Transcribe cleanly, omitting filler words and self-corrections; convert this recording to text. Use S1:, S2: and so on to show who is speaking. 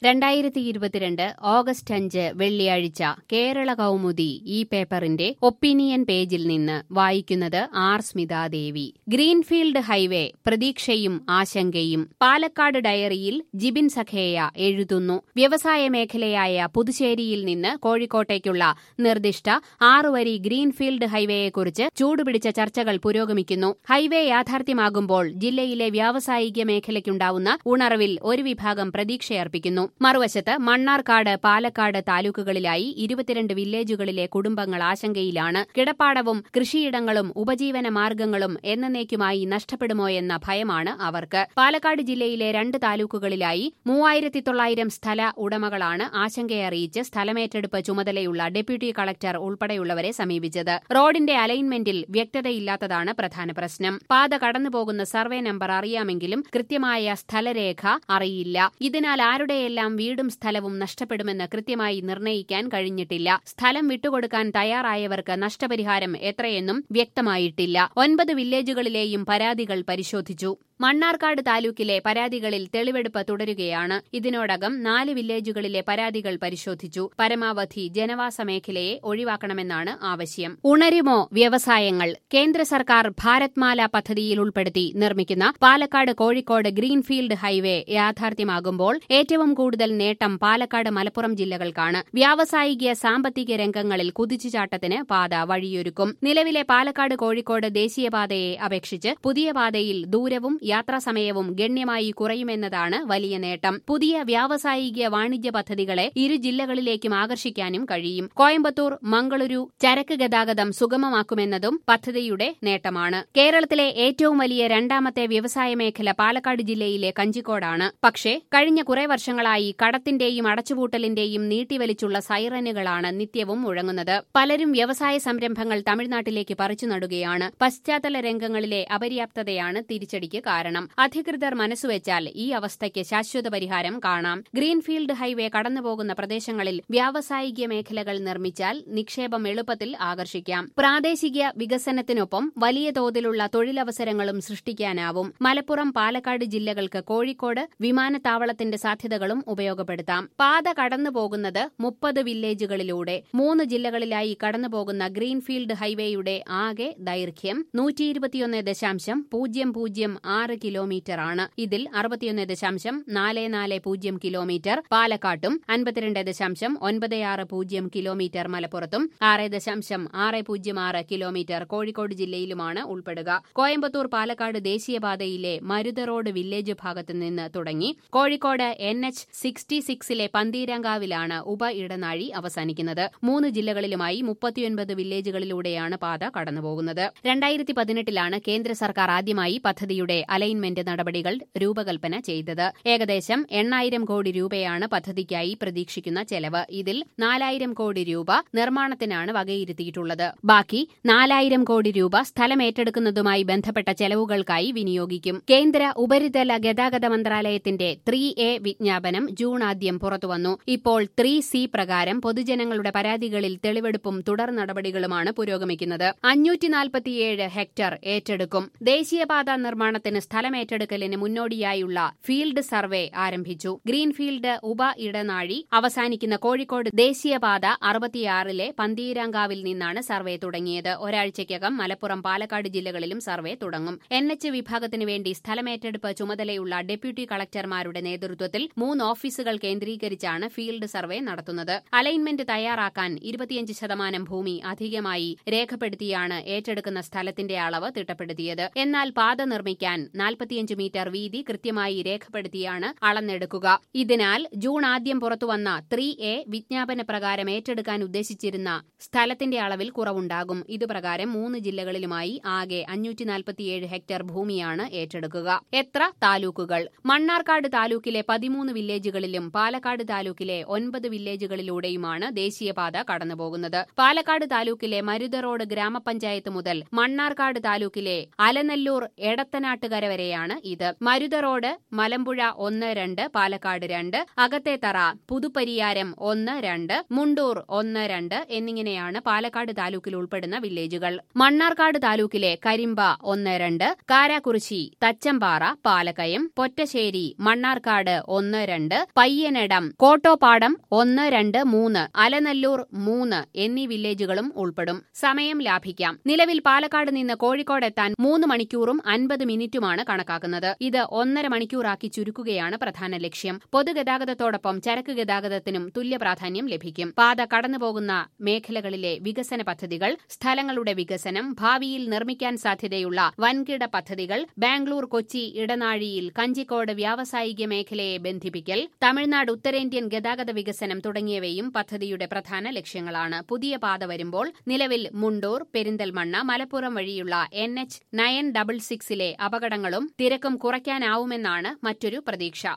S1: 2022 August 5 വെള്ളിയാഴ്ച കേരള കൗമുദി ഈ പേപ്പറിന്റെ ഒപ്പീനിയൻ പേജിൽ നിന്ന് വായിക്കുന്നത് ആർ സ്മിതാദേവി. ഗ്രീൻഫീൽഡ് ഹൈവേ പ്രതീക്ഷയും ആശങ്കയും. പാലക്കാട് ഡയറിയിൽ ജിബിൻ സഖേയ എഴുതുന്നു. വ്യവസായ മേഖലയായ പുതുശ്ശേരിയിൽ നിന്ന് കോഴിക്കോട്ടേക്കുള്ള നിർദ്ദിഷ്ട 6 വരി ഗ്രീൻഫീൽഡ് ഹൈവേയെക്കുറിച്ച് ചൂടുപിടിച്ച ചർച്ചകൾ പുരോഗമിക്കുന്നു. ഹൈവേ യാഥാർത്ഥ്യമാകുമ്പോൾ ജില്ലയിലെ വ്യാവസായിക മേഖലയ്ക്കുണ്ടാവുന്ന ഉണർവിൽ ഒരു വിഭാഗം പ്രതീക്ഷയർപ്പിക്കുന്നു. മറുവശത്ത് മണ്ണാർക്കാട്, പാലക്കാട് താലൂക്കുകളിലായി 22 വില്ലേജുകളിലെ കുടുംബങ്ങൾ ആശങ്കയിലാണ്. കിടപ്പാടവും കൃഷിയിടങ്ങളും ഉപജീവന മാർഗങ്ങളും എന്നേക്കുമായി നഷ്ടപ്പെടുമോയെന്ന ഭയമാണ് അവർക്ക്. പാലക്കാട് ജില്ലയിലെ 2 താലൂക്കുകളിലായി 3900 സ്ഥല ഉടമകളാണ് ആശങ്കയറിയിച്ച് സ്ഥലമേറ്റെടുപ്പ് ചുമതലയുള്ള ഡെപ്യൂട്ടി കളക്ടർ ഉൾപ്പെടെയുള്ളവരെ സമീപിച്ചത്. റോഡിന്റെ അലൈൻമെന്റിൽ വ്യക്തതയില്ലാത്തതാണ് പ്രധാന പ്രശ്നം. പാത കടന്നുപോകുന്ന സർവേ നമ്പർ അറിയാമെങ്കിലും കൃത്യമായ സ്ഥലരേഖ അറിയില്ല. ഇതിനാൽ ആരുടെയെല്ലാം വീടും സ്ഥലവും നഷ്ടപ്പെടുമെന്ന് കൃത്യമായി നിർണയിക്കാൻ കഴിഞ്ഞിട്ടില്ല. സ്ഥലം വിട്ടുകൊടുക്കാൻ തയ്യാറായവർക്ക് നഷ്ടപരിഹാരം എത്രയെന്നും വ്യക്തമായിട്ടില്ല. 9 വില്ലേജുകളിലെയും പരാതികൾ പരിശോധിച്ചു. മണ്ണാർക്കാട് താലൂക്കിലെ പരാതികളിൽ തെളിവെടുപ്പ് തുടരുകയാണ്. ഇതിനോടകം 4 വില്ലേജുകളിലെ പരാതികൾ പരിശോധിച്ചു. പരമാവധി ജനവാസ മേഖലയെ ഒഴിവാക്കണമെന്നാണ് ആവശ്യം. ഉണരുമോ വ്യവസായങ്ങൾ? കേന്ദ്ര സർക്കാർ ഭാരത്മാല പദ്ധതിയിൽ ഉൾപ്പെടുത്തി നിർമ്മിക്കുന്ന പാലക്കാട് കോഴിക്കോട് ഗ്രീൻഫീൽഡ് ഹൈവേ യാഥാർത്ഥ്യമാകുമ്പോൾ ഏറ്റവും കൂടുതൽ നേട്ടം പാലക്കാട്, മലപ്പുറം ജില്ലകൾക്കാണ്. വ്യാവസായിക സാമ്പത്തിക രംഗങ്ങളിൽ കുതിച്ചുചാട്ടത്തിന് പാത വഴിയൊരുക്കും. നിലവിലെ പാലക്കാട് കോഴിക്കോട് ദേശീയപാതയെ അപേക്ഷിച്ച് പുതിയ പാതയിൽ ദൂരവും യാത്രാസമയവും ഗണ്യമായി കുറയുമെന്നതാണ് വലിയ നേട്ടം. പുതിയ വ്യാവസായിക വാണിജ്യ പദ്ധതികളെ ഇരു ജില്ലകളിലേക്കും ആകർഷിക്കാനും കഴിയും. കോയമ്പത്തൂർ, മംഗളൂരു ചരക്ക് ഗതാഗതം സുഗമമാക്കുമെന്നതും പദ്ധതിയുടെ നേട്ടമാണ്. കേരളത്തിലെ ഏറ്റവും വലിയ 2ാമത്തെ വ്യവസായ മേഖല പാലക്കാട് ജില്ലയിലെ കഞ്ചിക്കോടാണ്. പക്ഷേ കഴിഞ്ഞ കുറെ വർഷങ്ങളായി കടത്തിന്റെയും അടച്ചുപൂട്ടലിന്റെയും നീട്ടിവലിച്ചുള്ള സൈറനുകളാണ് നിത്യവും മുഴങ്ങുന്നത്. പലരും വ്യവസായ സംരംഭങ്ങൾ തമിഴ്നാട്ടിലേക്ക് പറിച്ചു നടുകയാണ്. പശ്ചാത്തല രംഗങ്ങളിലെ അപര്യാപ്തതയാണ് തിരിച്ചടിക്ക് കാരണം. അധികൃതർ മനസ്സുവെച്ചാൽ ഈ അവസ്ഥയ്ക്ക് ശാശ്വത പരിഹാരം കാണാം. ഗ്രീൻഫീൽഡ് ഹൈവേ കടന്നുപോകുന്ന പ്രദേശങ്ങളിൽ വ്യാവസായിക മേഖലകൾ നിർമ്മിച്ചാൽ നിക്ഷേപം എളുപ്പത്തിൽ ആകർഷിക്കാം. പ്രാദേശിക വികസനത്തിനൊപ്പം വലിയ തോതിലുള്ള തൊഴിലവസരങ്ങളും സൃഷ്ടിക്കാനാവും. മലപ്പുറം, പാലക്കാട് ജില്ലകൾക്ക് കോഴിക്കോട് വിമാനത്താവളത്തിന്റെ സാധ്യതകളും ഉപയോഗപ്പെടുത്താം. പാത കടന്നുപോകുന്നത് 30 വില്ലേജുകളിലൂടെ. 3 ജില്ലകളിലായി കടന്നുപോകുന്ന ഗ്രീൻഫീൽഡ് ഹൈവേയുടെ ആകെ ദൈർഘ്യം 121.006 കിലോമീറ്ററാണ്. ഇതിൽ 61.440 കിലോമീറ്റർ പാലക്കാട്ടും 52.960 കിലോമീറ്റർ മലപ്പുറത്തും 6.606 കിലോമീറ്റർ കോഴിക്കോട് ജില്ലയിലുമാണ് ഉൾപ്പെടുക. കോയമ്പത്തൂർ പാലക്കാട് ദേശീയപാതയിലെ മരുത റോഡ് വില്ലേജ് ഭാഗത്തു നിന്ന് തുടങ്ങി കോഴിക്കോട് NH-66 പന്തീരാങ്കാവിലാണ് ഉപ ഇടനാഴി അവസാനിക്കുന്നത്. 3 ജില്ലകളിലുമായി 39 വില്ലേജുകളിലൂടെയാണ് പാത കടന്നുപോകുന്നത്. 2018 കേന്ദ്ര സർക്കാർ ആദ്യമായി പദ്ധതിയുടെ അലൈൻമെന്റ് നടപടികൾ രൂപകൽപ്പന ചെയ്തത്. ഏകദേശം 8000 കോടി രൂപയാണ് പദ്ധതിക്കായി പ്രതീക്ഷിക്കുന്ന ചെലവ്. ഇതിൽ 4000 കോടി രൂപ നിർമ്മാണത്തിനാണ് വകയിരുത്തിയിട്ടുള്ളത്. ബാക്കി 4000 കോടി രൂപ സ്ഥലമേറ്റെടുക്കുന്നതുമായി ബന്ധപ്പെട്ട ചെലവുകൾക്കായി വിനിയോഗിക്കും. കേന്ദ്ര ഉപരിതല ഗതാഗത മന്ത്രാലയത്തിന്റെ 3A വിജ്ഞാപനം ജൂൺ ആദ്യം പുറത്തുവന്നു. ഇപ്പോൾ 3C പ്രകാരം പൊതുജനങ്ങളുടെ പരാതികളിൽ തെളിവെടുപ്പും തുടർ നടപടികളുമാണ് പുരോഗമിക്കുന്നത്. 547 ഹെക്ടർ ഏറ്റെടുക്കും. ദേശീയപാത നിർമ്മാണത്തിന് സ്ഥലമേറ്റെടുക്കലിന് മുന്നോടിയായുള്ള ഫീൽഡ് സർവേ ആരംഭിച്ചു. ഗ്രീൻഫീൽഡ് ഉപ ഇടനാഴി അവസാനിക്കുന്ന കോഴിക്കോട് ദേശീയപാത 66 പന്തീരാങ്കാവിൽ നിന്നാണ് സർവേ തുടങ്ങിയത്. ഒരാഴ്ചയ്ക്കകം മലപ്പുറം, പാലക്കാട് ജില്ലകളിലും സർവേ തുടങ്ങും. NH വിഭാഗത്തിനു വേണ്ടി സ്ഥലമേറ്റെടുപ്പ് ചുമതലയുള്ള ഡെപ്യൂട്ടി കളക്ടർമാരുടെ നേതൃത്വത്തിൽ 3 ഓഫീസുകൾ കേന്ദ്രീകരിച്ചാണ് ഫീൽഡ് സർവേ നടത്തുന്നത്. അലൈൻമെന്റ് തയ്യാറാക്കാൻ 25% ഭൂമി അധികമായി രേഖപ്പെടുത്തിയാണ് ഏറ്റെടുക്കുന്ന സ്ഥലത്തിന്റെ അളവ് തിട്ടപ്പെടുത്തിയത്. എന്നാൽ പാത നിർമ്മിക്കാൻ 45 മീറ്റർ വീതി കൃത്യമായി രേഖപ്പെടുത്തിയാണ് അളന്നെടുക്കുക. ഇതിനാൽ ജൂൺ ആദ്യം പുറത്തുവന്ന 3A വിജ്ഞാപന പ്രകാരം ഏറ്റെടുക്കാൻ ഉദ്ദേശിച്ചിരുന്ന സ്ഥലത്തിന്റെ അളവിൽ കുറവുണ്ടാകും. ഇതുപ്രകാരം 3 ജില്ലകളിലുമായി ആകെ 547 ഹെക്ടർ ഭൂമിയാണ് ഏറ്റെടുക്കുക. എത്ര താലൂക്കുകൾ? മണ്ണാർക്കാട് താലൂക്കിലെ 13 വില്ലേജുകളിലും പാലക്കാട് താലൂക്കിലെ 9 വില്ലേജുകളിലൂടെയുമാണ് ദേശീയപാത കടന്നുപോകുന്നത്. പാലക്കാട് താലൂക്കിലെ മരുത റോഡ് ഗ്രാമപഞ്ചായത്ത് മുതൽ മണ്ണാർക്കാട് താലൂക്കിലെ അലനല്ലൂർ എടത്തനാട്ടുകര വരെയാണ് ഇത്. മരുത റോഡ് മലമ്പുഴ 1-2, പാലക്കാട് 2, അകത്തേത്തറ, പുതുപ്പരിയാരം 1-2, മുണ്ടൂർ 1-2 എന്നിങ്ങനെയാണ് പാലക്കാട് താലൂക്കിൽ ഉൾപ്പെടുന്ന വില്ലേജുകൾ. മണ്ണാർക്കാട് താലൂക്കിലെ കരിമ്പ 1-2, കാരാക്കുറിശി, തച്ചമ്പാറ, പാലക്കയം, പൊറ്റശ്ശേരി, മണ്ണാർക്കാട് 1-2, 2, പയ്യനടം, കോട്ടോപ്പാടം 1, 2, 3, അലനല്ലൂർ 3 എന്നീ വില്ലേജുകളും ഉൾപ്പെടും. സമയം ലാഭിക്കാം. നിലവിൽ പാലക്കാട് നിന്ന് കോഴിക്കോട് എത്താൻ 3 മണിക്കൂറും 50 മിനിറ്റുമാണ് കണക്കാക്കുന്നത്. ഇത് 1.5 മണിക്കൂറാക്കി ചുരുക്കുകയാണ് പ്രധാന ലക്ഷ്യം. പൊതുഗതാഗതത്തോടൊപ്പം ചരക്ക് ഗതാഗതത്തിനും തുല്യ പ്രാധാന്യം ലഭിക്കും. പാത കടന്നുപോകുന്ന മേഖലകളിലെ വികസന പദ്ധതികൾ, സ്ഥലങ്ങളുടെ വികസനം, ഭാവിയിൽ നിർമ്മിക്കാൻ സാധ്യതയുള്ള വൻകിട പദ്ധതികൾ, ബാംഗ്ലൂർ കൊച്ചി ഇടനാഴിയിൽ കഞ്ചിക്കോട് വ്യാവസായിക മേഖലയെ ബന്ധിപ്പിക്കൽ, തമിഴ്നാട് ഉത്തരേന്ത്യൻ ഗതാഗത വികസനം തുടങ്ങിയവയും പദ്ധതിയുടെ പ്രധാന ലക്ഷ്യങ്ങളാണ്. പുതിയ പാത വരുമ്പോൾ നിലവിൽ മുണ്ടൂർ, പെരിന്തൽമണ്ണ, മലപ്പുറം വഴിയുള്ള NH 966 അപകടങ്ങളും തിരക്കും കുറയ്ക്കാനാവുമെന്നാണ് മറ്റൊരു പ്രതീക്ഷ.